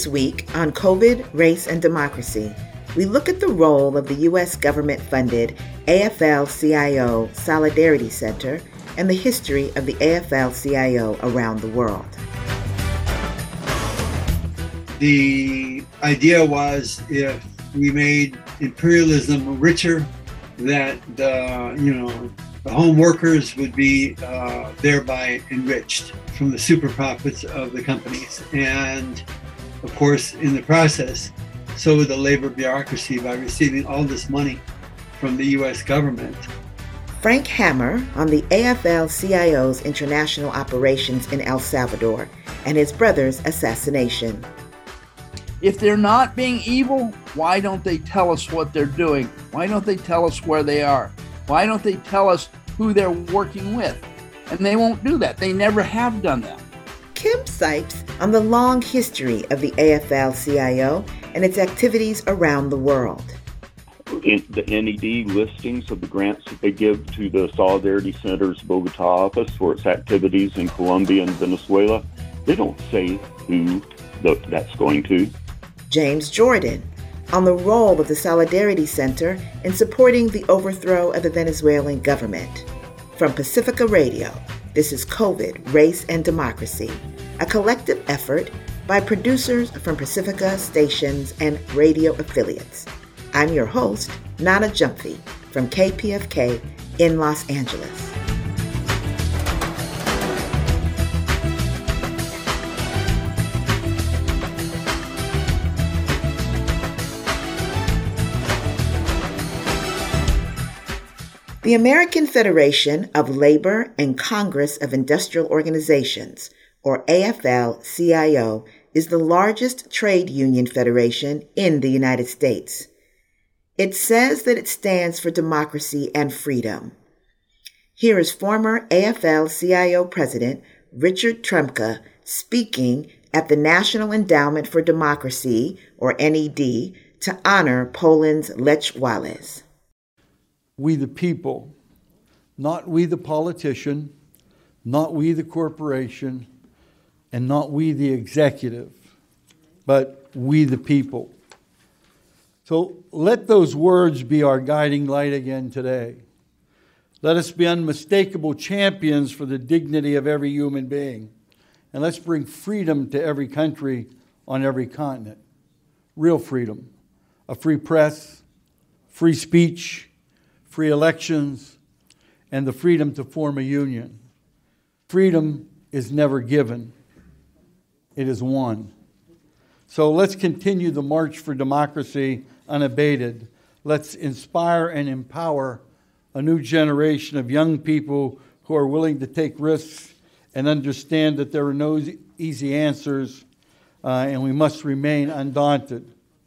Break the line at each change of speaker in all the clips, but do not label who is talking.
This week on COVID, Race, and Democracy, we look at the role of the U.S. government-funded AFL-CIO Solidarity Center and the history of the AFL-CIO around the world.
The idea was if we made imperialism richer, that the home workers would be thereby enriched from the super profits of the companies. And of course, in the process, so would the labor bureaucracy by receiving all this money from the U.S. government.
Frank Hammer on the AFL-CIO's international operations in El Salvador and his brother's assassination.
If they're not being evil, why don't they tell us what they're doing? Why don't they tell us where they are? Why don't they tell us who they're working with? And they won't do that. They never have done that.
Kim Sipes on the long history of the AFL-CIO and its activities around the world.
In the NED listings of the grants that they give to the Solidarity Center's Bogota office for its activities in Colombia and Venezuela, they don't say who that's going to.
James Jordan on the role of the Solidarity Center in supporting the overthrow of the Venezuelan government. From Pacifica Radio, this is COVID, Race, and Democracy, a collective effort by producers from Pacifica stations and radio affiliates. I'm your host, Nana Jumphy, from KPFK in Los Angeles. The American Federation of Labor and Congress of Industrial Organizations, or AFL-CIO, is the largest trade union federation in the United States. It says that it stands for democracy and freedom. Here is former AFL-CIO President Richard Trumka speaking at the National Endowment for Democracy, or NED, to honor Poland's Lech Walesa.
We the people, not we the politician, not we the corporation, and not we the executive, but we the people. So let those words be our guiding light again today. Let us be unmistakable champions for the dignity of every human being. And let's bring freedom to every country on every continent. Real freedom. A free press, free speech, free elections, and the freedom to form a union. Freedom is never given. It is won. So let's continue the march for democracy unabated. Let's inspire and empower a new generation of young people who are willing to take risks and understand that there are no easy answers, and we must remain undaunted.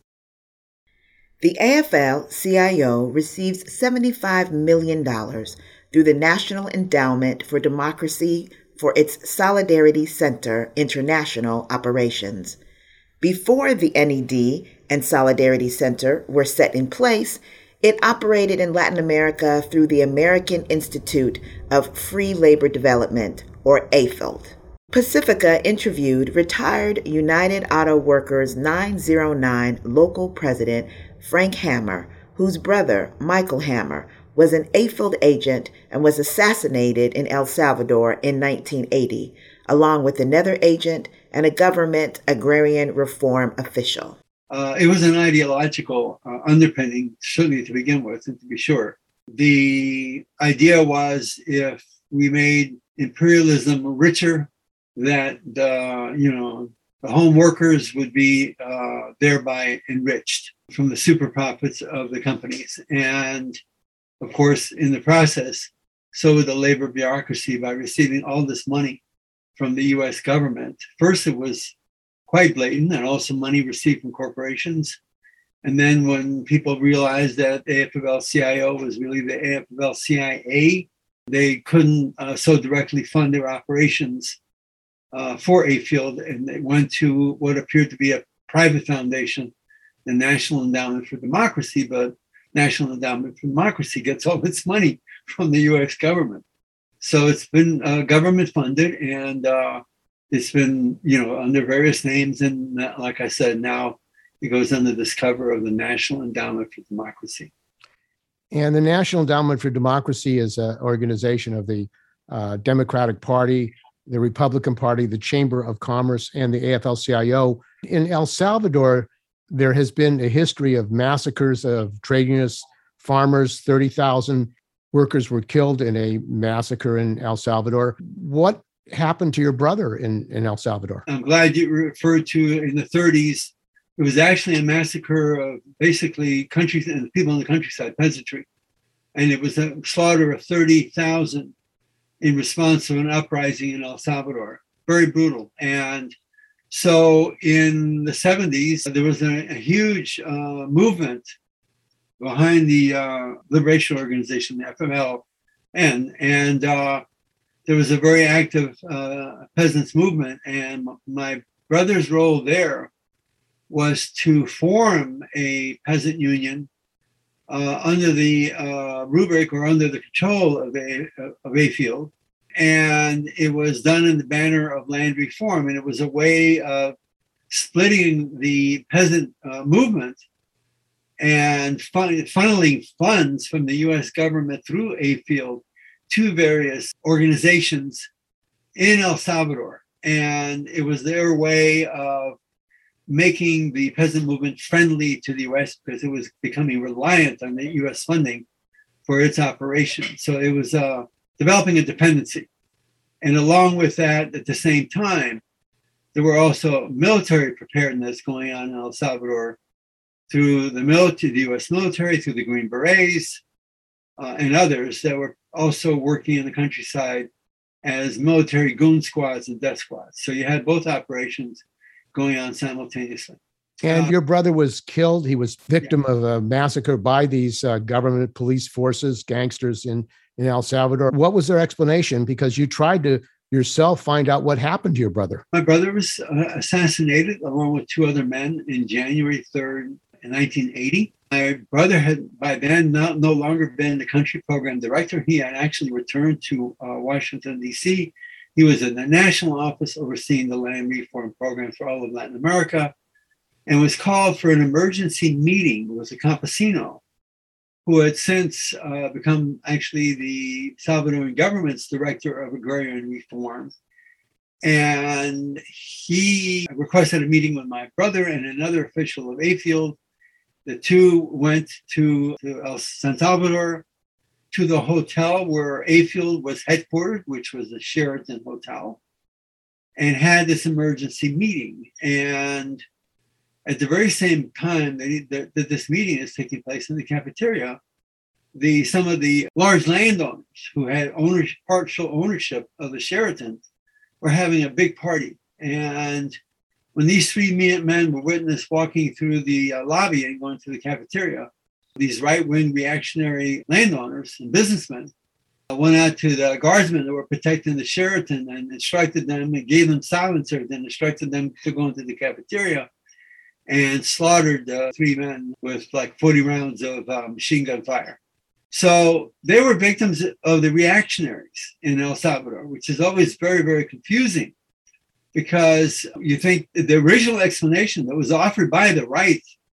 The AFL-CIO receives $75 million through the National Endowment for Democracy for its Solidarity Center international operations. Before the NED and Solidarity Center were set in place, it operated in Latin America through the American Institute of Free Labor Development, or AFLD. Pacifica interviewed retired United Auto Workers 909 local president Frank Hammer, whose brother, Michael Hammer, was an AFLD agent and was assassinated in El Salvador in 1980, along with another agent and a government agrarian reform official.
It was an ideological underpinning, certainly to begin with, and to be sure. The idea was if we made imperialism richer, that the home workers would be thereby enriched from the super profits of the companies. And of course, in the process, so would the labor bureaucracy by receiving all this money from the U.S. government. First, it was quite blatant, and also money received from corporations. And then when people realized that AFL-CIO was really the AFL-CIA, they couldn't so directly fund their operations for AFLD, and they went to what appeared to be a private foundation, the National Endowment for Democracy, but National Endowment for Democracy gets all its money from the U.S. government. So it's been government funded, and it's been, under various names. And like I said, now it goes under this cover of the National Endowment for Democracy.
And the National Endowment for Democracy is an organization of the Democratic Party, the Republican Party, the Chamber of Commerce, and the AFL-CIO. In El Salvador, there has been a history of massacres of trade unionists, farmers. 30,000 workers were killed in a massacre in El Salvador. What happened to your brother in El Salvador?
I'm glad you referred to in the 30s. It was actually a massacre of basically countries and people in the countryside, peasantry. And it was a slaughter of 30,000 in response to an uprising in El Salvador. Very brutal. And so in the 70s, there was a huge movement behind the liberation organization, the FMLN. And there was a very active peasants movement. And my brother's role there was to form a peasant union under the rubric or under the control of Ayfield. And it was done in the banner of land reform. And it was a way of splitting the peasant movement and funneling funds from the US government through Ayfield to various organizations in El Salvador. And it was their way of making the peasant movement friendly to the US because it was becoming reliant on the US funding for its operation. So it was developing a dependency. And along with that, at the same time, there were also military preparedness going on in El Salvador through the US military, through the Green Berets, and others that were also working in the countryside as military goon squads and death squads. So you had both operations going on simultaneously.
And your brother was killed. He was victim of a massacre by these government police forces, gangsters in El Salvador. What was their explanation? Because you tried to yourself find out what happened to your brother.
My brother was assassinated along with two other men in January 3rd, in 1980. My brother had by then no longer been the country program director. He had actually returned to Washington, D.C. He was in the national office overseeing the land reform program for all of Latin America and was called for an emergency meeting with a campesino who had since become actually the Salvadoran government's director of agrarian reform. And he requested a meeting with my brother and another official of Ayfield. The two went to El San Salvador, to the hotel where Ayfield was headquartered, which was the Sheraton Hotel, and had this emergency meeting. And at the very same time that this meeting is taking place in the cafeteria, some of the large landowners who had partial ownership of the Sheraton were having a big party. And when these three men were witnessed walking through the lobby and going to the cafeteria, these right-wing reactionary landowners and businessmen went out to the guardsmen that were protecting the Sheraton and instructed them and gave them silencers and instructed them to go into the cafeteria and slaughtered three men with like 40 rounds of machine gun fire. So they were victims of the reactionaries in El Salvador, which is always very, very confusing because you think the original explanation that was offered by the right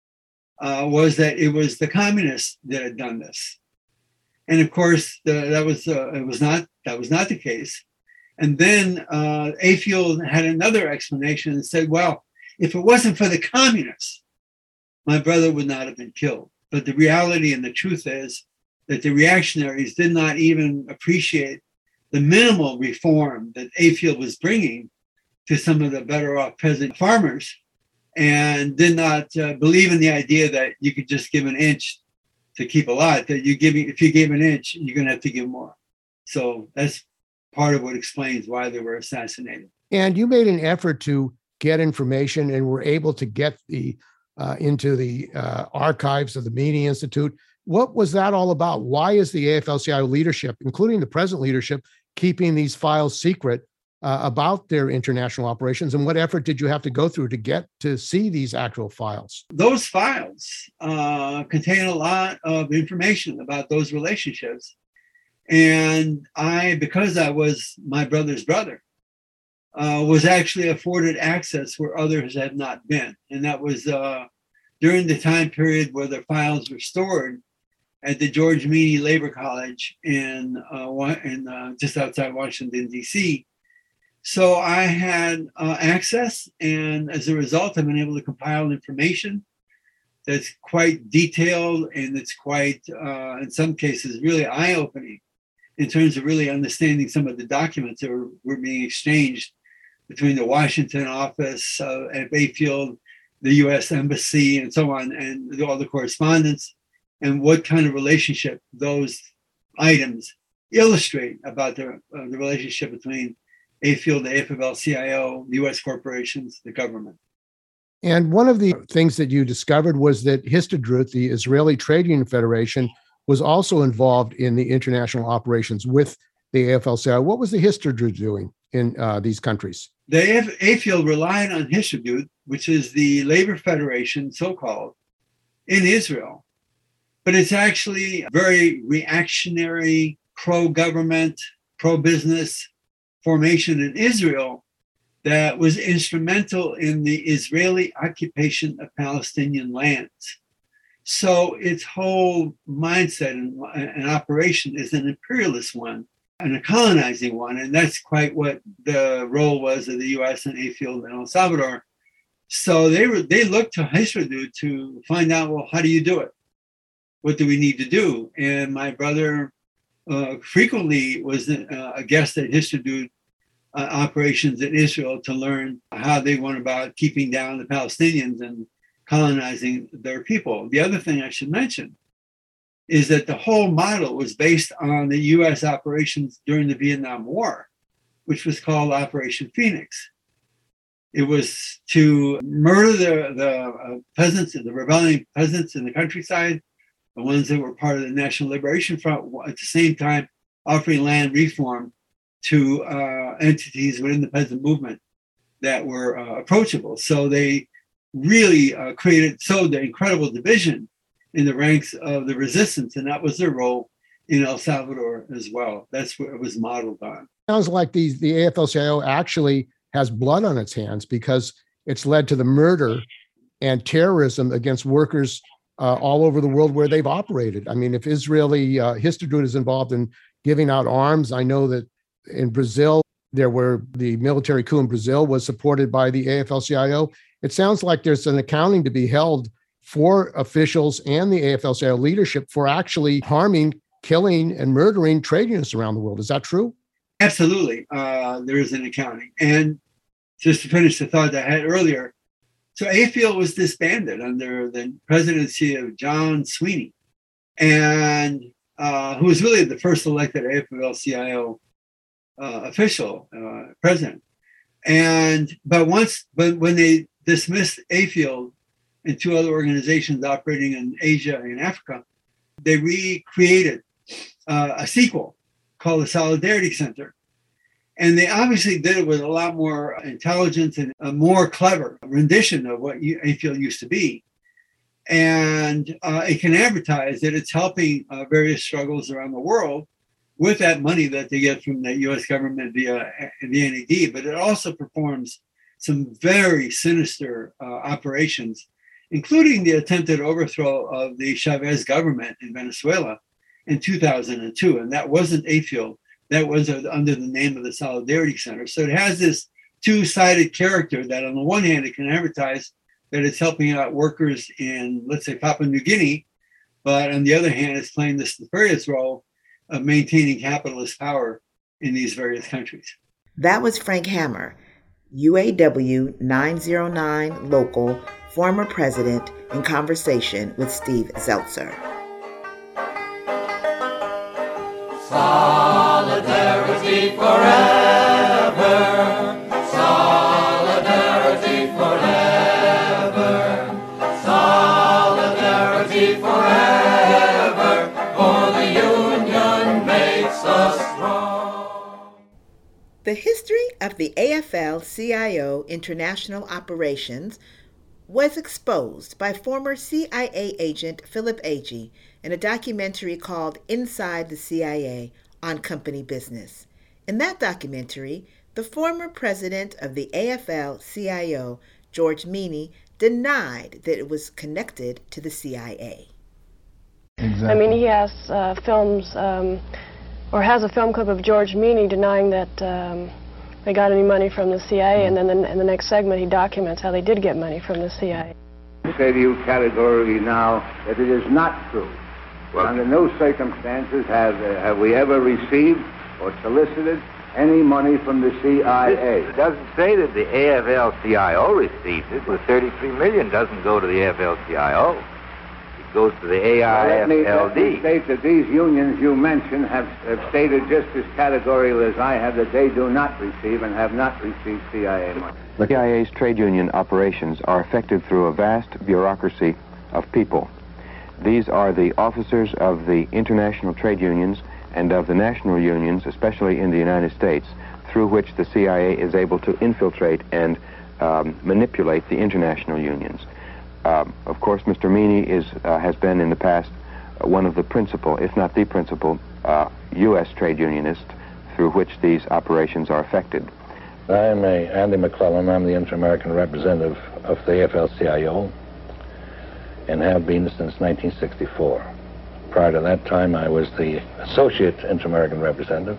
was that it was the communists that had done this. And of course, that was not the case. And then Ayfield had another explanation and said, well, if it wasn't for the communists, my brother would not have been killed. But the reality and the truth is that the reactionaries did not even appreciate the minimal reform that Ayfield was bringing to some of the better off peasant farmers and did not believe in the idea that you could just give an inch to keep a lot, that if you gave an inch, you're going to have to give more. So that's part of what explains why they were assassinated.
And you made an effort to get information and were able to get into the archives of the Meany Institute. What was that all about? Why is the AFL-CIO leadership, including the present leadership, keeping these files secret about their international operations? And what effort did you have to go through to get to see these actual files?
Those files contain a lot of information about those relationships. And because I was my brother's brother, was actually afforded access where others had not been. And that was during the time period where the files were stored at the George Meany Labor College in just outside Washington, D.C. So I had access, and as a result, I've been able to compile information that's quite detailed, and it's quite, in some cases, really eye-opening in terms of really understanding some of the documents that were being exchanged between the Washington office at Bayfield, the U.S. Embassy, and so on, and all the correspondence, and what kind of relationship those items illustrate about the relationship between AFIEL, the AFL-CIO, the U.S. corporations, the government.
And one of the things that you discovered was that Histadrut, the Israeli Trade Union Federation, was also involved in the international operations with the AFL-CIO. What was the Histadrut doing in these countries?
The AFIEL relied on Histadrut, which is the labor federation, so-called, in Israel. But it's actually a very reactionary, pro-government, pro-business formation in Israel that was instrumental in the Israeli occupation of Palestinian lands. So its whole mindset and operation is an imperialist one and a colonizing one. And that's quite what the role was of the U.S. and AFIEL in El Salvador. So they looked to Histadrut to find out, well, how do you do it? What do we need to do? And my brother frequently was a guest at Histadrut operations in Israel to learn how they went about keeping down the Palestinians and colonizing their people. The other thing I should mention is that the whole model was based on the U.S. operations during the Vietnam War, which was called Operation Phoenix. It was to murder the peasants, the rebelling peasants in the countryside, the ones that were part of the National Liberation Front, at the same time offering land reform to entities within the peasant movement that were approachable. So they really sowed the incredible division in the ranks of the resistance, and that was their role in El Salvador as well. That's what it was modeled on.
Sounds like the AFL-CIO actually has blood on its hands because it's led to the murder and terrorism against workers all over the world where they've operated. I mean, if Israeli Histadrut is involved in giving out arms, I know that in Brazil, the military coup in Brazil was supported by the AFL-CIO. It sounds like there's an accounting to be held for officials and the AFL-CIO leadership for actually harming, killing, and murdering trade unions around the world. Is that true?
Absolutely. There is an accounting. And just to finish the thought that I had earlier, so AFIEL was disbanded under the presidency of John Sweeney, and who was really the first elected AFL-CIO official, president. But when they dismissed AFIEL and two other organizations operating in Asia and Africa, they recreated a sequel called the Solidarity Center. And they obviously did it with a lot more intelligence and a more clever rendition of what AFIEL used to be. And it can advertise that it's helping various struggles around the world with that money that they get from the U.S. government via the NED, but it also performs some very sinister operations, including the attempted overthrow of the Chavez government in Venezuela in 2002. And that wasn't AFIEL. That was under the name of the Solidarity Center. So it has this two-sided character that on the one hand, it can advertise that it's helping out workers in, let's say, Papua New Guinea, but on the other hand, it's playing this nefarious role of maintaining capitalist power in these various countries.
That was Frank Hammer, UAW 909 local former president, in conversation with Steve Zeltzer.
Solidarity forever. Solidarity forever. Solidarity forever. For the union makes us strong.
The history of the AFL-CIO international operations was exposed by former CIA agent Philip Agee in a documentary called Inside the CIA on Company Business. In that documentary, the former president of the AFL-CIO, George Meany, denied that it was connected to the CIA.
Exactly. I mean, he has films, or has a film clip of George Meany denying that they got any money from the CIA, and then in the next segment he documents how they did get money from the CIA.
I say to you categorically now that it is not true. Well, under no circumstances have we ever received or solicited any money from the CIA.
It doesn't say that the AFL-CIO received it. The $33 million doesn't go to the AFL-CIO. It goes to the AIFLD.
Let me state that these unions you mentioned have stated just as categorically as I have that they do not receive and have not received CIA money.
The CIA's trade union operations are effected through a vast bureaucracy of people. These are the officers of the international trade unions and of the national unions, especially in the United States, through which the CIA is able to infiltrate and manipulate the international unions. Of course, Mr. Meany has been in the past one of the principal, if not the principal, U.S. trade unionist through which these operations are effected.
I'm Andy McClellan. I'm the Inter-American representative of the AFL-CIO and have been since 1964. Prior to that time, I was the Associate Inter-American Representative.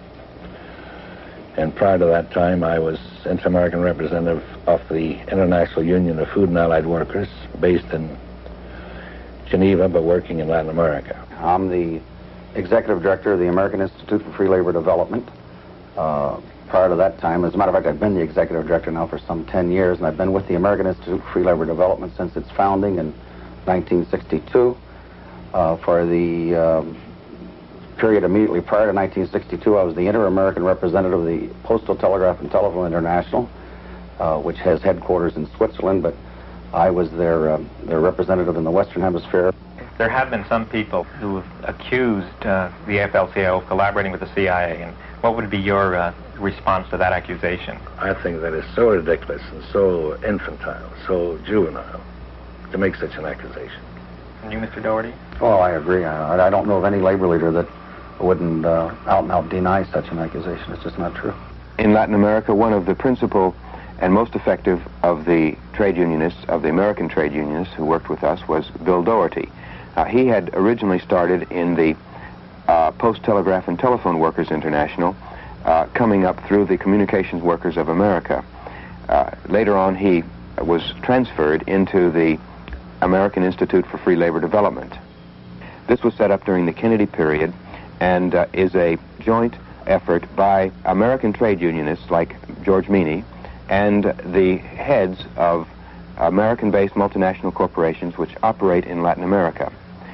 And prior to that time, I was Inter-American Representative of the International Union of Food and Allied Workers, based in Geneva, but working in Latin America.
I'm the Executive Director of the American Institute for Free Labor Development. Prior to that time, as a matter of fact, I've been the Executive Director now for some 10 years, and I've been with the American Institute for Free Labor Development since its founding in 1962. For the period immediately prior to 1962, I was the Inter-American Representative of the Postal Telegraph and Telephone International, which has headquarters in Switzerland, but I was their representative in the Western Hemisphere.
There have been some people who have accused the AFL-CIO of collaborating with the CIA, and what would be your response to that accusation?
I think that is so ridiculous and so infantile, so juvenile, to make such an accusation.
And you, Mr. Doherty?
Well, I agree. I don't know of any labor leader that wouldn't out and out deny such an accusation. It's just not true.
In Latin America, one of the principal and most effective of the trade unionists, of the American trade unionists who worked with us, was Bill Doherty. He had originally started in the Post Telegraph and Telephone Workers International, coming up through the Communications Workers of America. Later on, he was transferred into the American Institute for Free Labor Development. This was set up during the Kennedy period and is a joint effort by American trade unionists like George Meany and the heads of American-based multinational corporations which operate in Latin America.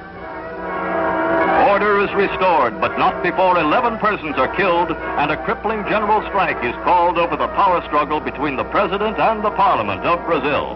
Order is restored, but not before 11 persons are killed and a crippling general strike is called over the power struggle between the president and the parliament of Brazil.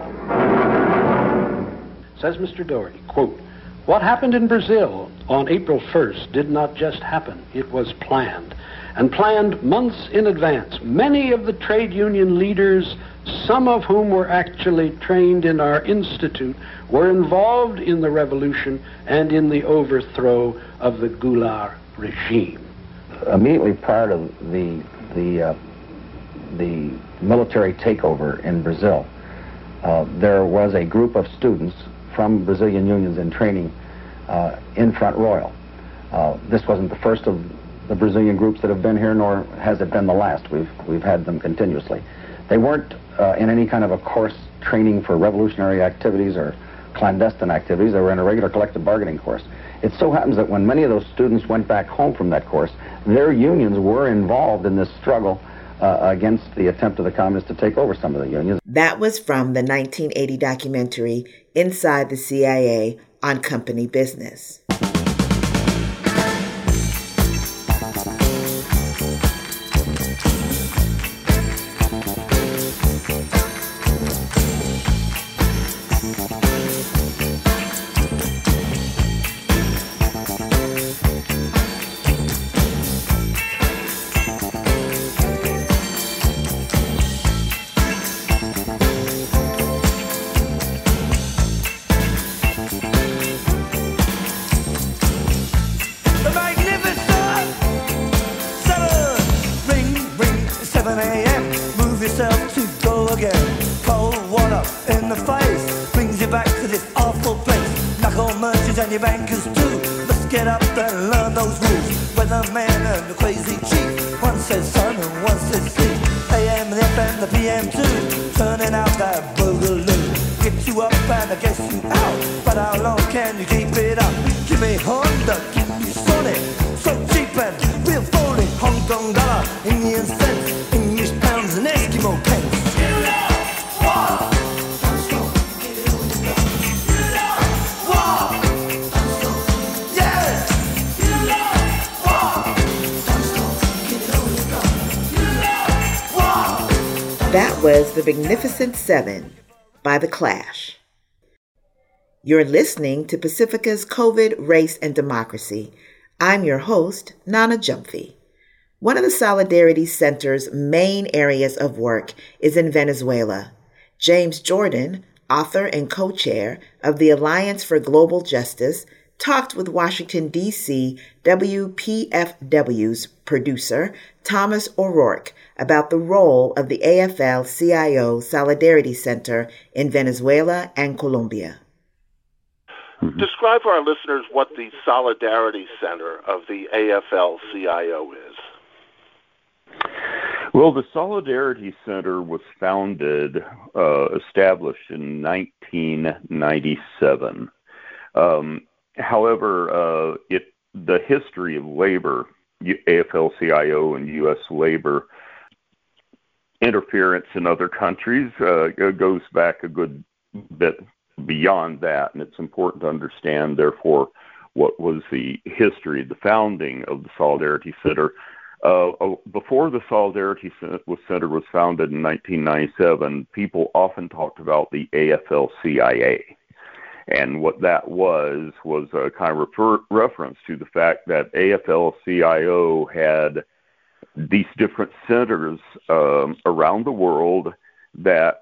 Says Mr. Doherty, quote, "What happened in Brazil on April 1st did not just happen. It was planned, and planned months in advance. Many of the trade union leaders, some of whom were actually trained in our institute, were involved in the revolution and in the overthrow of the Goulart regime."
Immediately prior to the military takeover in Brazil, there was a group of students from Brazilian unions in training in Front Royal. This wasn't the first of the Brazilian groups that have been here, nor has it been the last. We've had them continuously. They weren't in any kind of a course training for revolutionary activities or clandestine activities. They were in a regular collective bargaining course. It so happens that when many of those students went back home from that course, their unions were involved in this struggle against the attempt of the communists to take over some of the unions.
That was from the 1980 documentary Inside the CIA on Company Business.
Ring, ring, 7 a.m.
yourself to go again. Cold water in the face brings you back to this awful place. Knuckle merchants and your bankers too must get up and learn those rules. Weatherman and the crazy chief, one says sun and one says sleep. AM, the FM, the PM too, turning out that boogaloo. Get you up and I guess you out, but how long can you keep it up? Give me Honda, keep me Sonic, so cheap and real phony. Hong Kong dollar, Indian cents, English pounds and Eskimo pence.
That was The Magnificent Seven by The Clash. You're listening to Pacifica's COVID, Race, and Democracy. I'm your host, Nana Gyamfi. One of the Solidarity Center's main areas of work is in Venezuela. James Jordan, author and co-chair of the Alliance for Global Justice, talked with Washington, D.C. WPFW's producer, Thomas O'Rourke, about the role of the AFL-CIO Solidarity Center in Venezuela and Colombia.
Describe for our listeners what the Solidarity Center of the AFL-CIO is.
Well, the Solidarity Center was established in 1997. However, the history of labor, AFL-CIO and U.S. labor interference in other countries goes back a good bit beyond that, and it's important to understand, therefore, what was the history, the founding of the Solidarity Center. Before the Solidarity Center was founded in 1997, people often talked about the AFL-CIA. And what that was a kind of reference to the fact that AFL-CIO had these different centers around the world that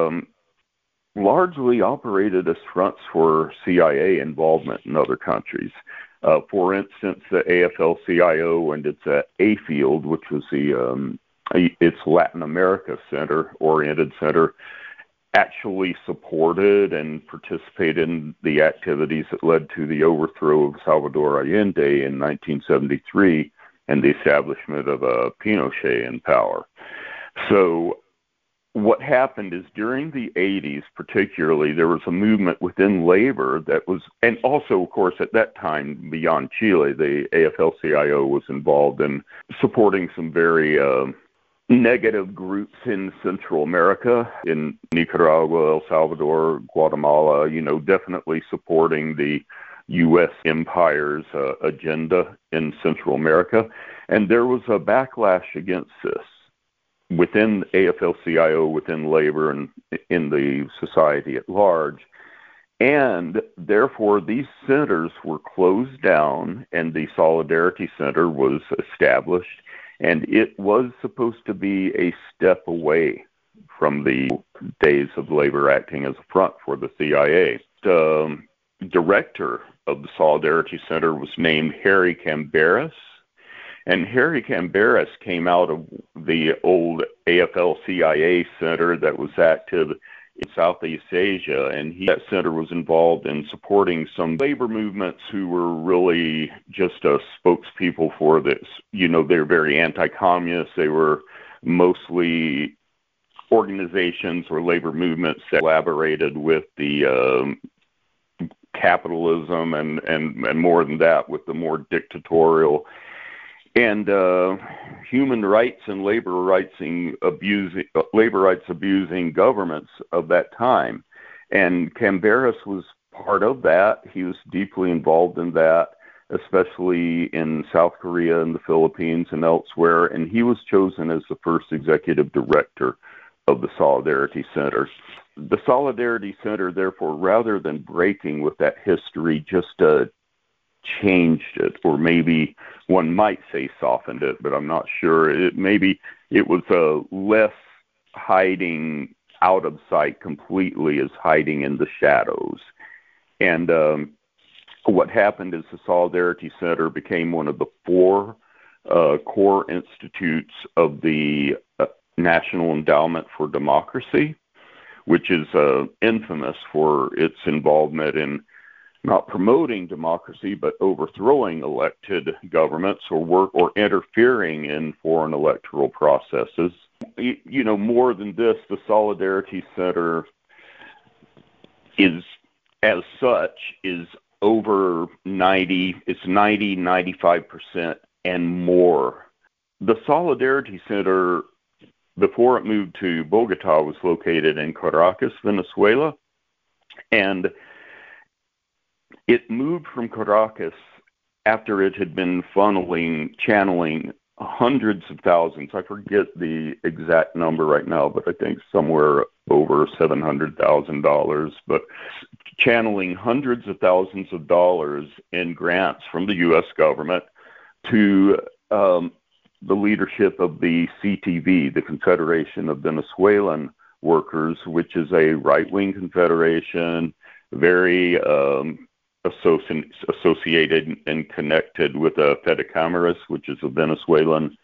largely operated as fronts for CIA involvement in other countries. For instance, the AFL-CIO and its AFIELD, which was its Latin America oriented center, actually supported and participated in the activities that led to the overthrow of Salvador Allende in 1973 and the establishment of Pinochet in power. So what happened is during the 80s particularly, there was a movement within labor that was, and also, of course, at that time, beyond Chile, the AFL-CIO was involved in supporting some very negative groups in Central America, in Nicaragua, El Salvador, Guatemala, definitely supporting the U.S. empire's agenda in Central America. And there was a backlash against this within AFL-CIO, within labor, and in the society at large. And therefore, these centers were closed down, and the Solidarity Center was established. And it was supposed to be a step away from the days of labor acting as a front for the CIA. The director of the Solidarity Center was named Harry Cambaris. And Harry Cambaris came out of the old AFL-CIA center that was active in Southeast Asia, and that center was involved in supporting some labor movements who were really just spokespeople for this. They're very anti-communist. They were mostly organizations or labor movements that collaborated with the capitalism and more than that, with the more dictatorial and human rights and labor rights abusing governments of that time. And Cambaris was part of that. He was deeply involved in that, especially in South Korea and the Philippines and elsewhere. And he was chosen as the first executive director of the Solidarity Center. The Solidarity Center, therefore, rather than breaking with that history, just changed it, or maybe one might say softened it, but I'm not sure. Maybe it was less hiding out of sight completely as hiding in the shadows. And what happened is the Solidarity Center became one of the four core institutes of the National Endowment for Democracy, which is infamous for its involvement in not promoting democracy, but overthrowing elected governments or interfering in foreign electoral processes. More than this, the Solidarity Center is, as such, is over 95% and more. The Solidarity Center, before it moved to Bogota, was located in Caracas, Venezuela, and it moved from Caracas after it had been channeling hundreds of thousands. I forget the exact number right now, but I think somewhere over $700,000, but channeling hundreds of thousands of dollars in grants from the U.S. government to the leadership of the CTV, the Confederation of Venezuelan Workers, which is a right-wing confederation, very associated and connected with Fede Cámaras, which is a Venezuelan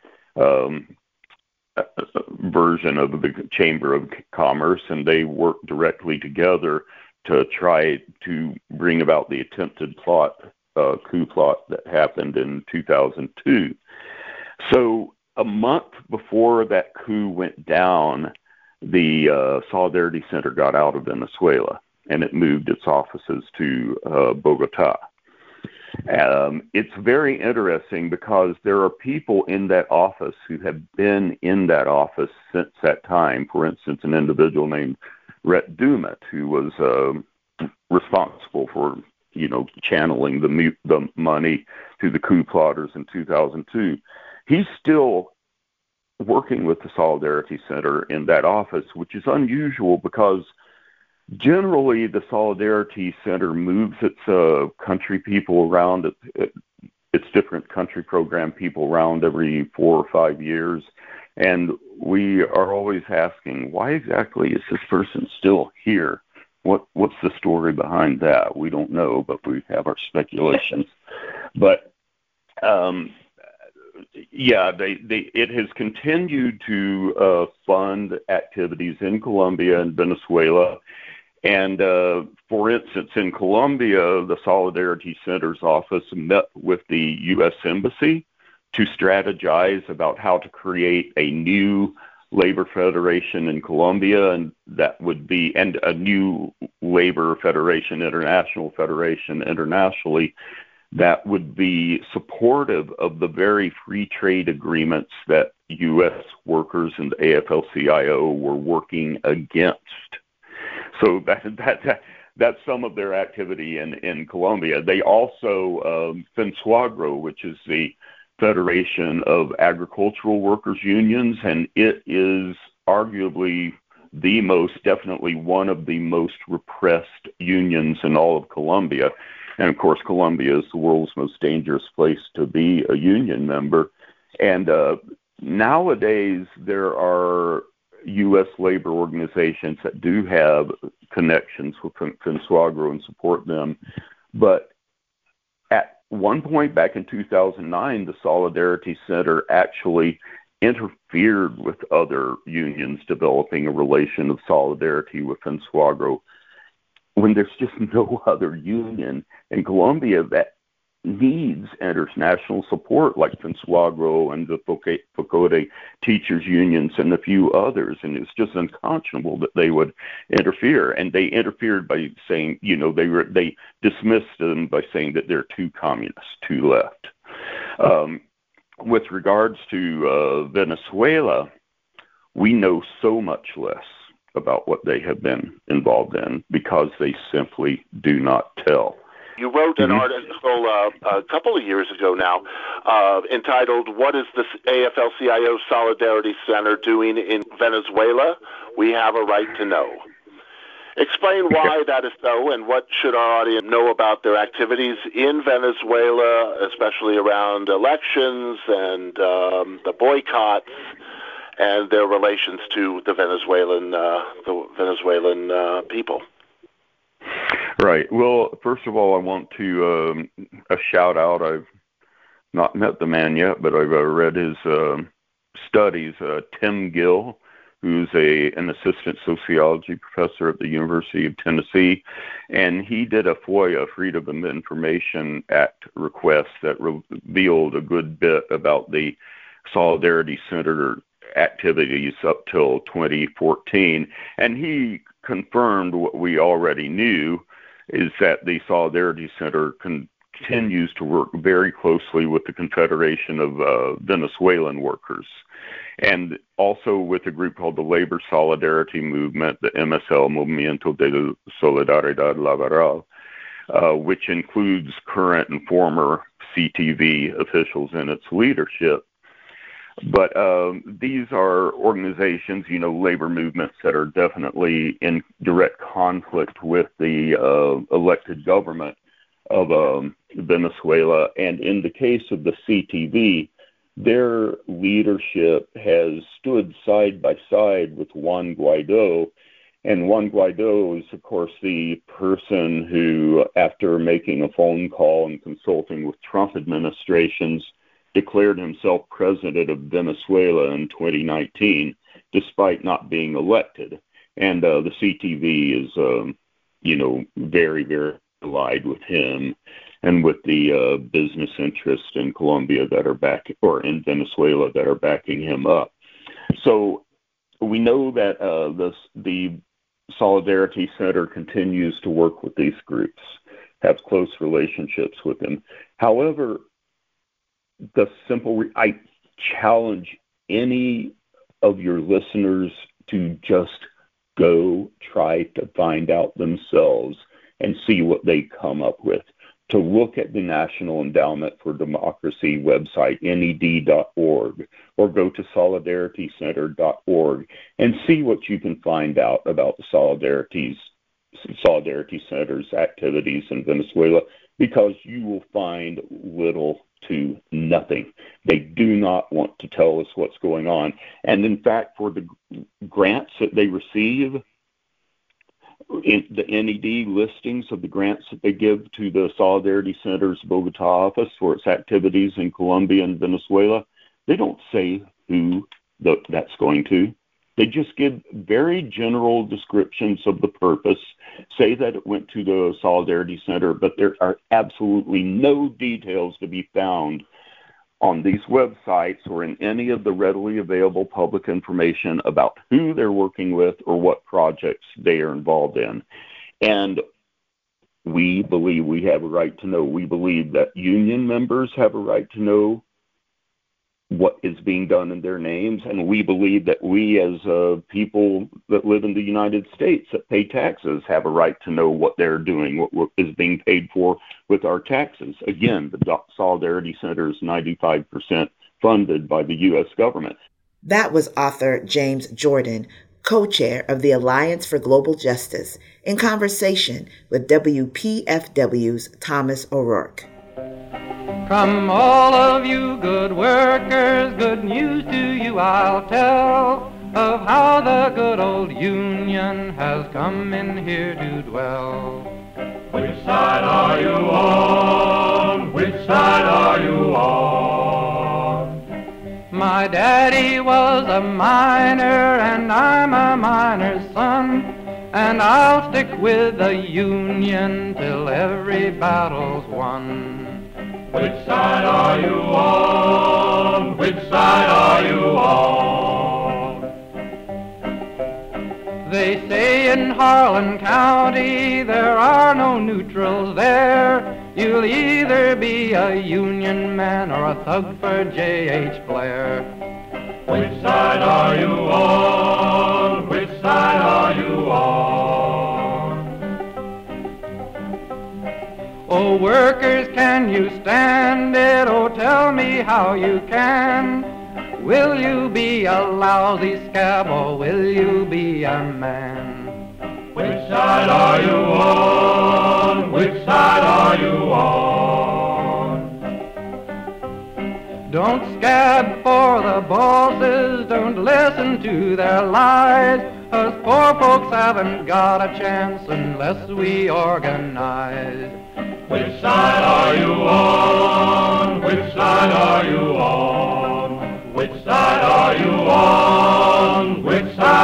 version of the Chamber of Commerce, and they work directly together to try to bring about the attempted coup plot that happened in 2002. So a month before that coup went down, the Solidarity Center got out of Venezuela, and it moved its offices to Bogota. It's very interesting because there are people in that office who have been in that office since that time. For instance, an individual named Rhett Dumet, who was responsible for, channeling the money to the coup plotters in 2002. He's still working with the Solidarity Center in that office, which is unusual because generally the Solidarity Center moves its country people around, its different country program people around every 4 or 5 years. And we are always asking, why exactly is this person still here? What's the story behind that? We don't know, but we have our speculations. But it has continued to fund activities in Colombia and Venezuela. And for instance, in Colombia, the Solidarity Center's office met with the U.S. Embassy to strategize about how to create a new labor federation in Colombia, and a new labor federation, international federation internationally, that would be supportive of the very free trade agreements that U.S. workers and the AFL-CIO were working against. So that's some of their activity in Colombia. They also, FENSUAGRO, which is the Federation of Agricultural Workers Unions, and it is arguably definitely one of the most repressed unions in all of Colombia. And of course, Colombia is the world's most dangerous place to be a union member. And nowadays, there are U.S. labor organizations that do have connections with FENSUAGRO and support them. But at one point back in 2009, the Solidarity Center actually interfered with other unions developing a relation of solidarity with FENSUAGRO when there's just no other union in Colombia that needs international support like FENSUAGRO and the FOCODE teachers unions and a few others. And it's just unconscionable that they would interfere. And they interfered by saying, they dismissed them by saying that they're too communist, too left. With regards to Venezuela, we know so much less about what they have been involved in because they simply do not tell.
You wrote an article a couple of years ago now entitled, "What is the AFL-CIO Solidarity Center doing in Venezuela? We have a right to know." Explain why that is so, and what should our audience know about their activities in Venezuela, especially around elections and the boycotts and their relations to the Venezuelan people.
Right. Well, first of all, I want to a shout out. I've not met the man yet, but I've read his studies. Tim Gill who's an assistant sociology professor at the University of Tennessee, and he did a FOIA, Freedom of Information Act request that revealed a good bit about the Solidarity Center activities up till 2014, and he confirmed what we already knew, is that the Solidarity Center continues to work very closely with the Confederation of Venezuelan Workers, and also with a group called the Labor Solidarity Movement, the MSL, Movimiento de Solidaridad Laboral, which includes current and former CTV officials in its leadership. But these are organizations, labor movements that are definitely in direct conflict with the elected government of Venezuela. And in the case of the CTV, their leadership has stood side by side with Juan Guaido. And Juan Guaido is, of course, the person who, after making a phone call and consulting with Trump administrations, declared himself president of Venezuela in 2019, despite not being elected. And the CTV is, very, very allied with him and with the business interests in Colombia that are in Venezuela that are backing him up. So we know that the Solidarity Center continues to work with these groups, have close relationships with them. However, I challenge any of your listeners to just go try to find out themselves and see what they come up with. To look at the National Endowment for Democracy website, ned.org, or go to solidaritycenter.org and see what you can find out about the Solidarity Center's activities in Venezuela, because you will find little to nothing. They do not want to tell us what's going on. And in fact, for the grants that they receive, in the NED listings of the grants that they give to the Solidarity Center's Bogota office for its activities in Colombia and Venezuela, they don't say who that's going to. They just give very general descriptions of the purpose, say that it went to the Solidarity Center, but there are absolutely no details to be found on these websites or in any of the readily available public information about who they're working with or what projects they are involved in. And we believe we have a right to know. We believe that union members have a right to know what is being done in their names, and we believe that we as people that live in the United States that pay taxes have a right to know what they're doing, what is being paid for with our taxes. Again, the Solidarity Center is 95% funded by the U.S. government.
That was author James Jordan, co-chair of the Alliance for Global Justice, in conversation with WPFW's Thomas O'Rourke.
From all of you good workers, good news to you I'll tell, of how the good old Union has come in here to dwell.
Which side are you on? Which side are you on?
My daddy was a miner and I'm a miner's son, and I'll stick with the Union till every battle's won.
Which side are you on? Which side are you on?
They say in Harlan County there are no neutrals there. You'll either be a Union man or a thug for J.H. Blair.
Which side are you on? Which side are you on?
Oh, workers, can you stand it? Oh, tell me how you can. Will you be a lousy scab or will you be a man?
Which side are you on? Which side are you on?
Don't scab for the bosses, don't listen to their lies. Us poor folks haven't got a chance unless we organize.
Which side are you on? Which side are you on? Which side are you on? Which side?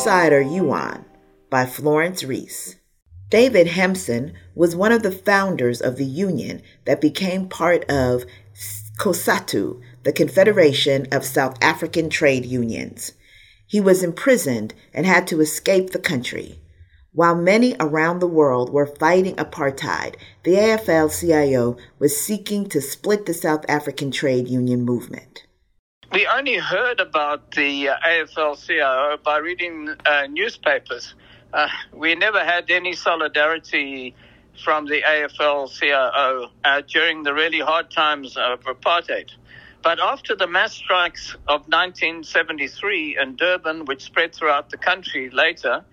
side are you on? By Florence Reese. David Hempson was one of the founders of the union that became part of COSATU, the Confederation of South African Trade Unions. He was imprisoned and had to escape the country. While many around the world were fighting apartheid, the AFL-CIO was seeking to split the South African trade union movement.
We only heard about the AFL-CIO by reading newspapers. We never had any solidarity from the AFL-CIO during the really hard times of apartheid. But after the mass strikes of 1973 in Durban, which spread throughout the country later,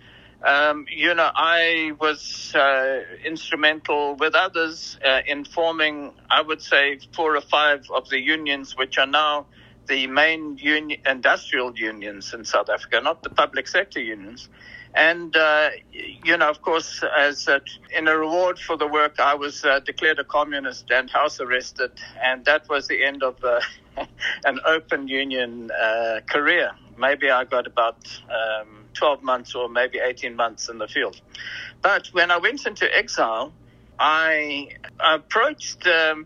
I was instrumental with others in forming, I would say, 4 or 5 of the unions, which are now the main industrial unions in South Africa, not the public sector unions. And, of course, in a reward for the work, I was declared a communist and house arrested. And that was the end of an open union career. Maybe I got about 12 months or maybe 18 months in the field. But when I went into exile, I approached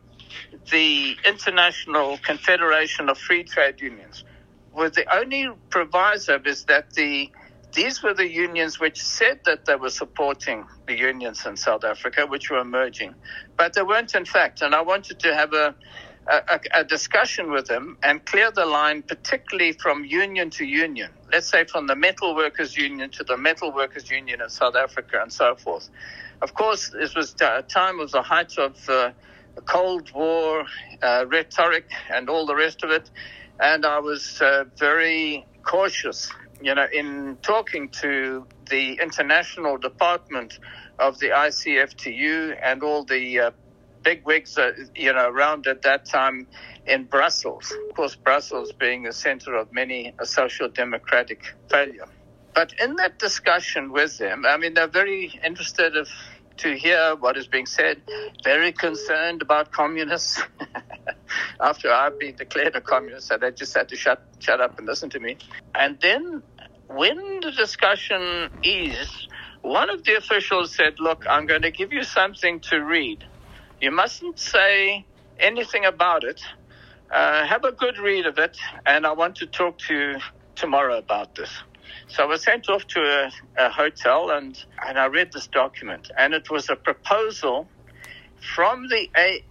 the International Confederation of Free Trade Unions with the only proviso is that these were the unions which said that they were supporting the unions in South Africa, which were emerging, but they weren't in fact. And I wanted to have a discussion with them and clear the line, particularly from union to union. Let's say from the Metal Workers Union to the Metal Workers Union in South Africa and so forth. Of course, this was a time of the height of the Cold War rhetoric and all the rest of it. And I was very cautious, in talking to the international department of the ICFTU and all the big wigs, around at that time in Brussels. Of course, Brussels being the center of many a social democratic failure. But in that discussion with them, they're very interested to hear what is being said, very concerned about communists. After I've been declared a communist, so they just had to shut up and listen to me. And then when the discussion eased, one of the officials said, look, I'm going to give you something to read. You mustn't say anything about it. Have a good read of it, and I want to talk to you tomorrow about this. So I was sent off to a hotel, and I read this document, and it was a proposal from the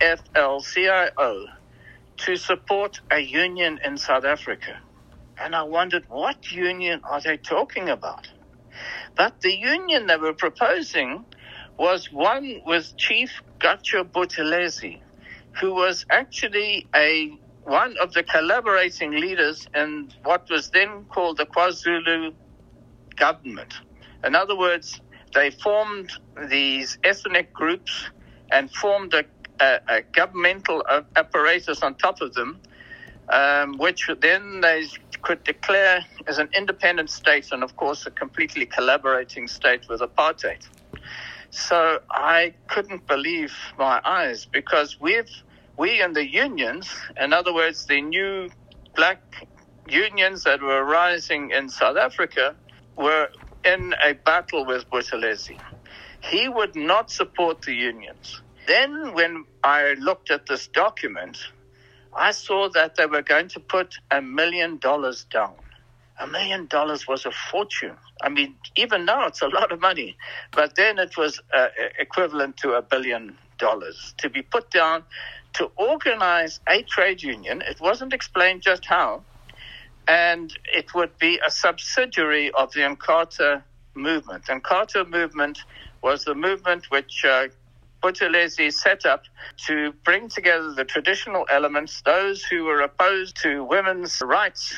AFL-CIO to support a union in South Africa. And I wondered, what union are they talking about? But the union they were proposing was one with Chief Gatsha Buthelezi, who was actually one of the collaborating leaders in what was then called the KwaZulu government. In other words, they formed these ethnic groups and formed a governmental apparatus on top of them, which then they could declare as an independent state and, of course, a completely collaborating state with apartheid. So I couldn't believe my eyes, because we in the unions, in other words, the new black unions that were rising in South Africa, were in a battle with Buthelezi. He would not support the unions. Then when I looked at this document, I saw that they were going to put $1 million down. $1 million was a fortune. Even now it's a lot of money, but then it was equivalent to $1 billion to be put down to organize a trade union. It wasn't explained just how, and it would be a subsidiary of the Inkatha movement. Inkatha movement was the movement which Buthelezi set up to bring together the traditional elements, those who were opposed to women's rights,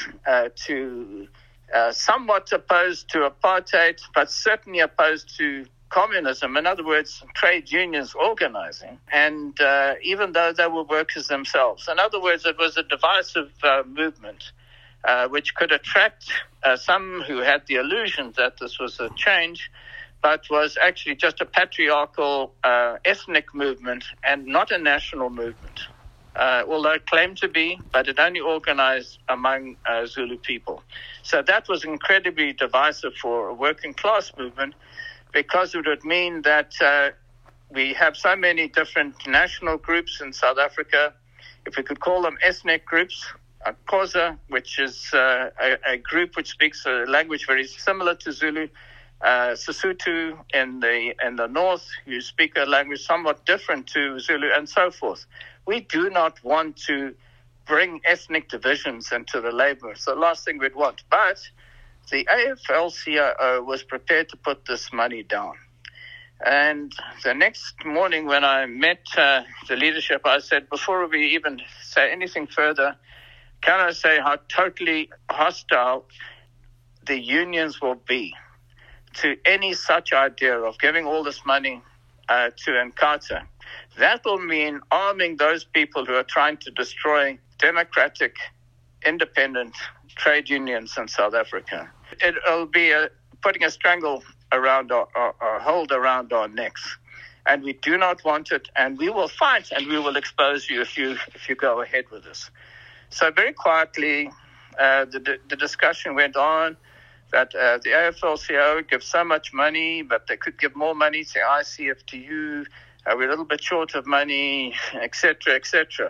somewhat opposed to apartheid, but certainly opposed to communism. In other words, trade unions organizing, and even though they were workers themselves. In other words, it was a divisive movement which could attract some who had the illusion that this was a change, but was actually just a patriarchal ethnic movement and not a national movement. although it claimed to be, but it only organized among Zulu people. So that was incredibly divisive for a working class movement, because it would mean that we have so many different national groups in South Africa, if we could call them ethnic groups. Xhosa, which is a group which speaks a language very similar to Zulu. Sesotho in the north, who speak a language somewhat different to Zulu, and so forth. We do not want to bring ethnic divisions into the labor. It's the last thing we'd want. But the AFL-CIO was prepared to put this money down. And the next morning when I met the leadership, I said, before we even say anything further, can I say how totally hostile the unions will be to any such idea of giving all this money to Inkatha? That will mean arming those people who are trying to destroy democratic, independent trade unions in South Africa. It'll be putting a strangle around or hold around our necks. And we do not want it, and we will fight, and we will expose you if you go ahead with this. So very quietly, the discussion went on that the AFL-CIO gives so much money, but they could give more money to ICFTU. We're a little bit short of money, etc., etc.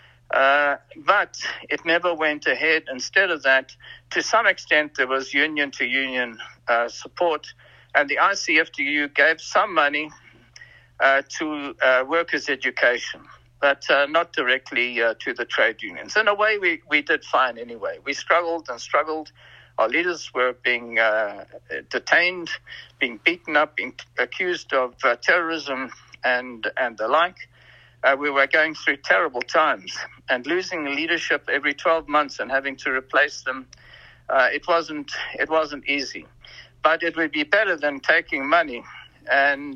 But it never went ahead. Instead of that, to some extent, there was union-to-union support, and the ICFTU gave some money to workers' education, but not directly to the trade unions. In a way, we did fine anyway. We struggled and struggled. Our leaders were being detained, being beaten up, being accused of terrorism and the like. We were going through terrible times, and losing leadership every 12 months and having to replace them, it wasn't easy. But it would be better than taking money and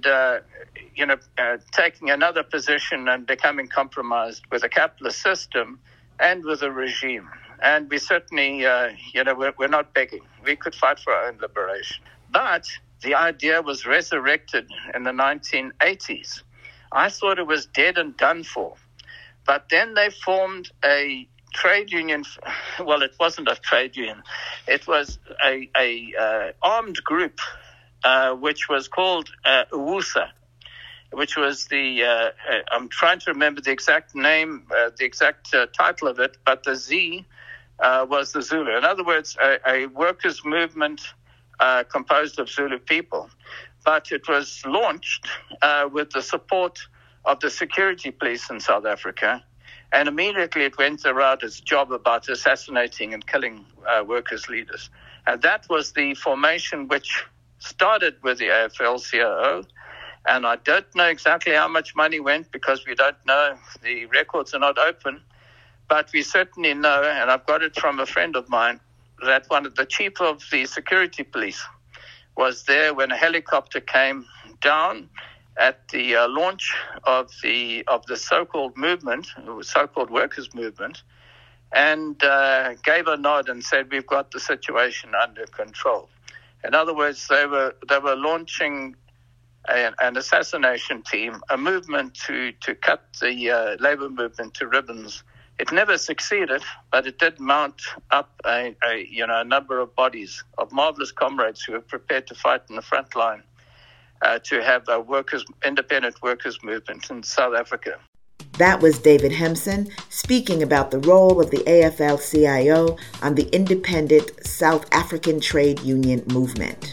taking another position and becoming compromised with a capitalist system and with a regime. And we certainly, we're not begging. We could fight for our own liberation. But the idea was resurrected in the 1980s. I thought it was dead and done for. But then they formed a trade union. Well, it wasn't a trade union. It was a armed group, which was called UWUSA, which was the, I'm trying to remember the exact name, the exact title of it, but the Z was the Zulu. In other words, a workers' movement composed of Zulu people. But it was launched with the support of the security police in South Africa, and immediately it went around its job about assassinating and killing workers' leaders. And that was the formation which started with the AFL-CIO, and I don't know exactly how much money went because we don't know. The records are not open, but we certainly know, and I've got it from a friend of mine, that one of the chief of the security police was there when a helicopter came down at the launch of the so-called movement, so-called workers' movement, and gave a nod and said, "We've got the situation under control." In other words, they were launching an assassination team, a movement to cut the labor movement to ribbons. It never succeeded, but it did mount up a number of bodies of marvelous comrades who were prepared to fight in the front line to have a independent workers movement in South Africa.
That was David Hempson speaking about the role of the AFL-CIO on the independent South African trade union movement.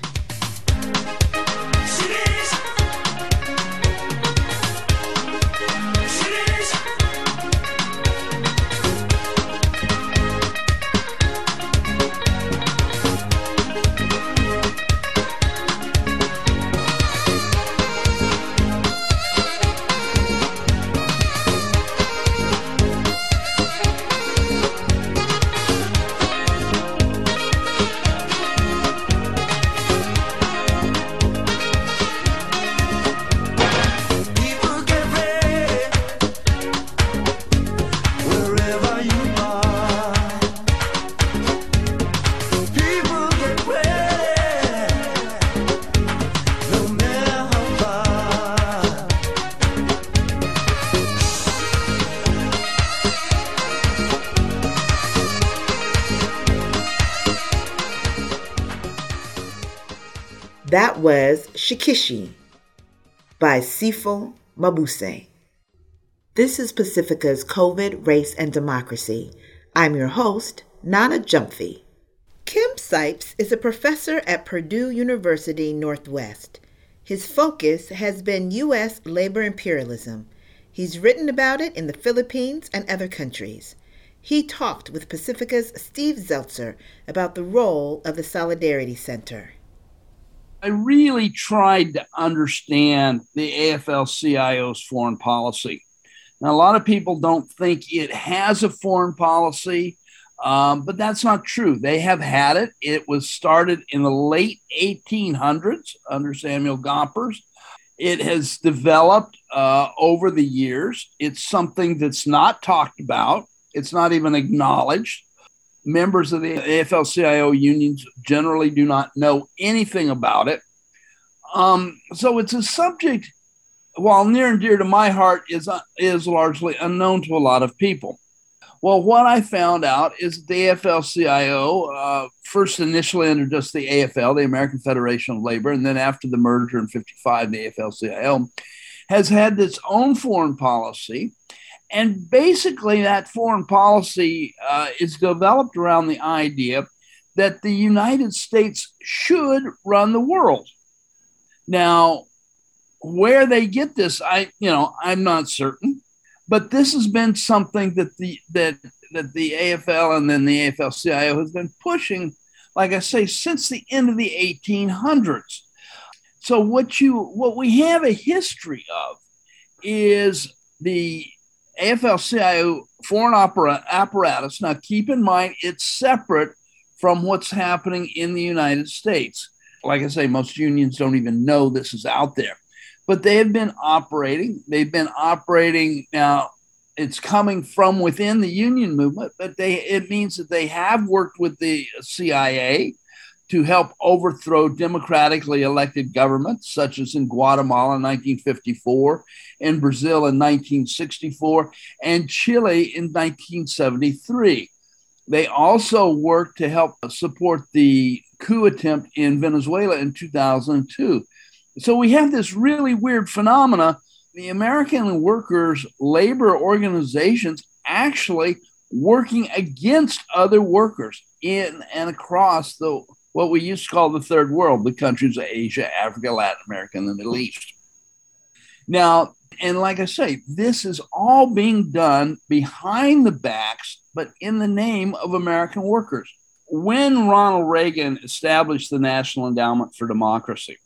That was Shikishi by Sifo Mabuse. This is Pacifica's COVID, Race, and Democracy. I'm your host, Nana Jumphy. Kim Sipes is a professor at Purdue University Northwest. His focus has been U.S. labor imperialism. He's written about it in the Philippines and other countries. He talked with Pacifica's Steve Zeltzer about the role of the Solidarity Center.
I really tried to understand the AFL-CIO's foreign policy. Now, a lot of people don't think it has a foreign policy, but that's not true. They have had it. It was started in the late 1800s under Samuel Gompers. It has developed over the years. It's something that's not talked about. It's not even acknowledged. Members of the AFL-CIO unions generally do not know anything about it. So it's a subject, while near and dear to my heart, is largely unknown to a lot of people. Well, what I found out is the AFL-CIO, first initially under just the AFL, the American Federation of Labor, and then after the merger in 1955, the AFL-CIO, has had its own foreign policy. And basically, that foreign policy is developed around the idea that the United States should run the world. Now, where they get this, I'm not certain, but this has been something that the AFL and then the AFL-CIO has been pushing, like I say, since the end of the 1800s. So what we have a history of is the AFL-CIO foreign apparatus. Now, keep in mind, it's separate from what's happening in the United States. Like I say, most unions don't even know this is out there. But they have been operating. They've been operating now. It's coming from within the union movement, but it means that they have worked with the CIA to help overthrow democratically elected governments, such as in Guatemala in 1954, in Brazil in 1964, and Chile in 1973. They also worked to help support the coup attempt in Venezuela in 2002. So we have this really weird phenomena. The American workers' labor organizations actually working against other workers in and across what we used to call the third world, the countries of Asia, Africa, Latin America, and the Middle East. Now, and like I say, this is all being done behind the backs, but in the name of American workers. When Ronald Reagan established the National Endowment for Democracy,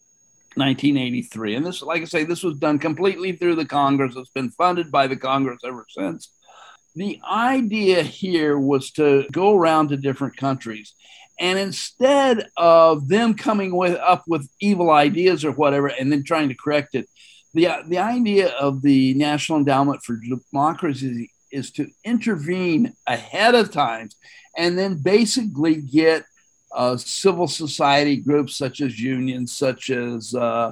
1983, and this, like I say, this was done completely through the Congress. It's been funded by the Congress ever since. The idea here was to go around to different countries, and instead of them coming up with evil ideas or whatever and then trying to correct it, the idea of the National Endowment for Democracy is to intervene ahead of time and then basically get civil society groups such as unions, such as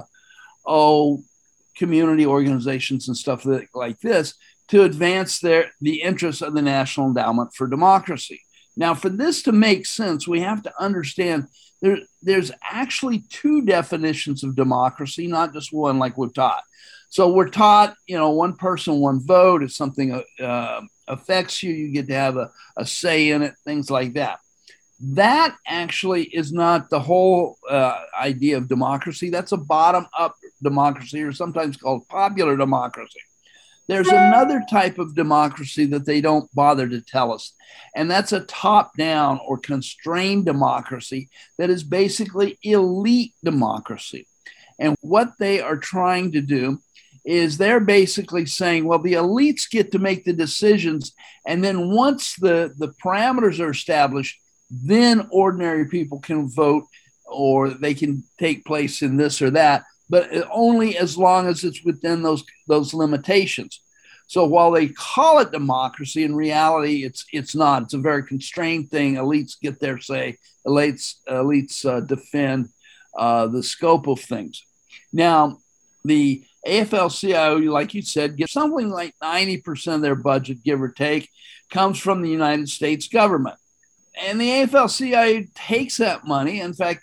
community organizations and stuff like this to advance the interests of the National Endowment for Democracy. Now, for this to make sense, we have to understand there's actually two definitions of democracy, not just one like we're taught. So we're taught, one person, one vote. If something affects you, you get to have a say in it, things like that. That actually is not the whole idea of democracy. That's a bottom-up democracy, or sometimes called popular democracy. There's another type of democracy that they don't bother to tell us, and that's a top-down or constrained democracy that is basically elite democracy. And what they are trying to do is they're basically saying, well, the elites get to make the decisions, and then once the parameters are established, then ordinary people can vote or they can take place in this or that, but only as long as it's within those limitations. So while they call it democracy, in reality, it's not. It's a very constrained thing. Elites get their say. Elites defend the scope of things. Now, the AFL-CIO, like you said, gets something like 90% of their budget, give or take, comes from the United States government. And the AFL-CIO takes that money. In fact,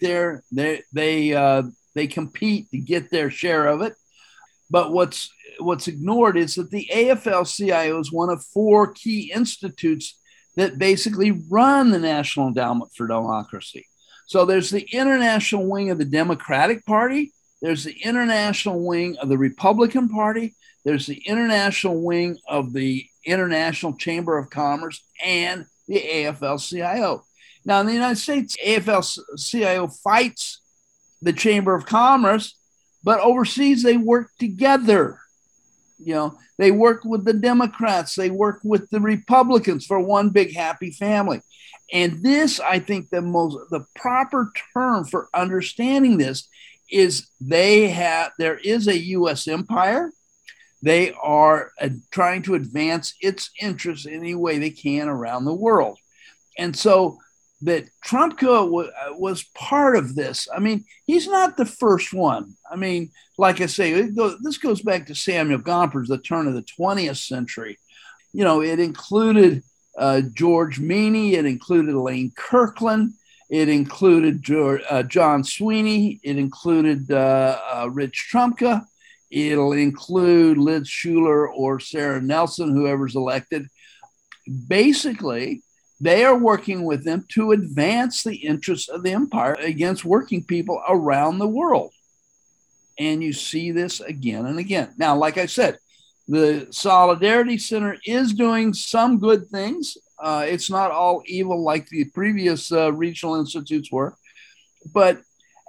they compete to get their share of it. But what's ignored is that the AFL-CIO is one of 4 key institutes that basically run the National Endowment for Democracy. So there's the international wing of the Democratic Party. There's the international wing of the Republican Party. There's the international wing of the International Chamber of Commerce and the AFL-CIO. Now, in the United States, AFL-CIO fights the Chamber of Commerce, but overseas they work together. They work with the Democrats. They work with the Republicans for one big happy family. And this, I think, the proper term for understanding this is there is a U.S. empire. They are trying to advance its interests in any way they can around the world. And so that Trumka was part of this. I mean, he's not the first one. I mean, like I say, this goes back to Samuel Gompers, the turn of the 20th century. It included George Meany. It included Elaine Kirkland. It included John Sweeney. It included Rich Trumka. It'll include Liz Shuler or Sarah Nelson, whoever's elected. Basically, they are working with them to advance the interests of the empire against working people around the world. And you see this again and again. Now, like I said, the Solidarity Center is doing some good things. It's not all evil like the previous regional institutes were. But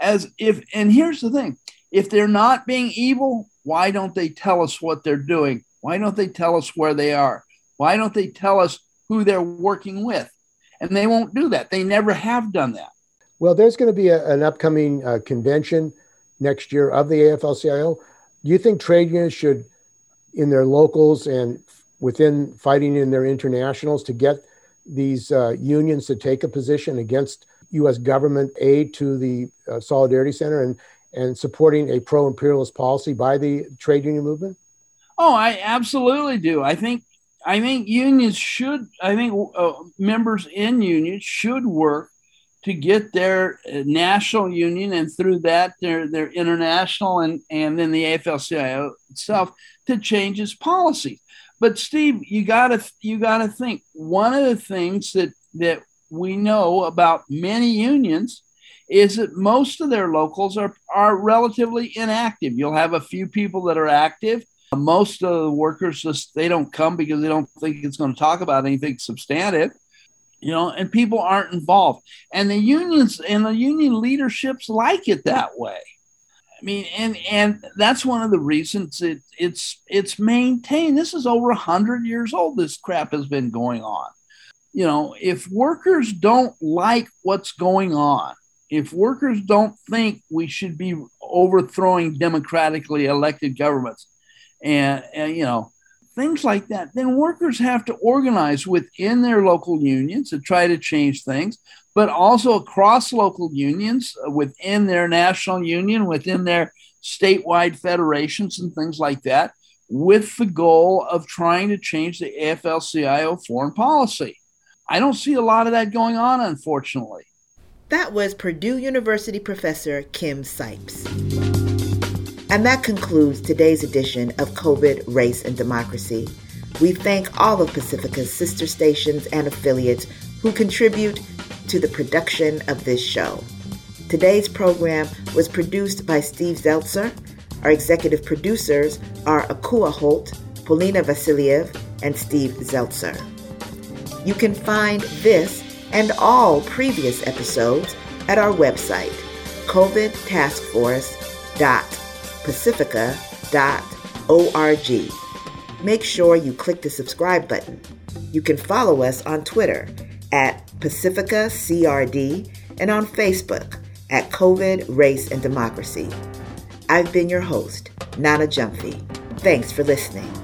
and here's the thing, if they're not being evil, why don't they tell us what they're doing? Why don't they tell us where they are? Why don't they tell us who they're working with? And they won't do that. They never have done that.
Well, there's going to be an upcoming convention next year of the AFL-CIO. Do you think trade unions should, in their locals and within fighting in their internationals, to get these unions to take a position against U.S. government aid to the Solidarity Center and supporting a pro-imperialist policy by the trade union movement?
Oh, I absolutely do. I think unions should, members in unions should work to get their national union and through that their international and then the AFL-CIO itself to change its policies. But Steve, you gotta think, one of the things that we know about many unions is that most of their locals are relatively inactive. You'll have a few people that are active. Most of the workers they don't come because they don't think it's going to talk about anything substantive, and people aren't involved. And the unions and the union leaderships like it that way. I mean, and that's one of the reasons it's maintained. This is over 100 years old. This crap has been going on. If workers don't like what's going on, if workers don't think we should be overthrowing democratically elected governments and things like that, then workers have to organize within their local unions to try to change things, but also across local unions, within their national union, within their statewide federations and things like that, with the goal of trying to change the AFL-CIO foreign policy. I don't see a lot of that going on, unfortunately.
That was Purdue University professor Kim Sipes. And that concludes today's edition of COVID, Race, and Democracy. We thank all of Pacifica's sister stations and affiliates who contribute to the production of this show. Today's program was produced by Steve Zeltzer. Our executive producers are Akua Holt, Polina Vasiliev, and Steve Zeltzer. You can find this and all previous episodes at our website, covidtaskforce.pacifica.org. Make sure you click the subscribe button. You can follow us on Twitter at PacificaCRD and on Facebook at COVID, Race, and Democracy. I've been your host, Nana Gyamfi. Thanks for listening.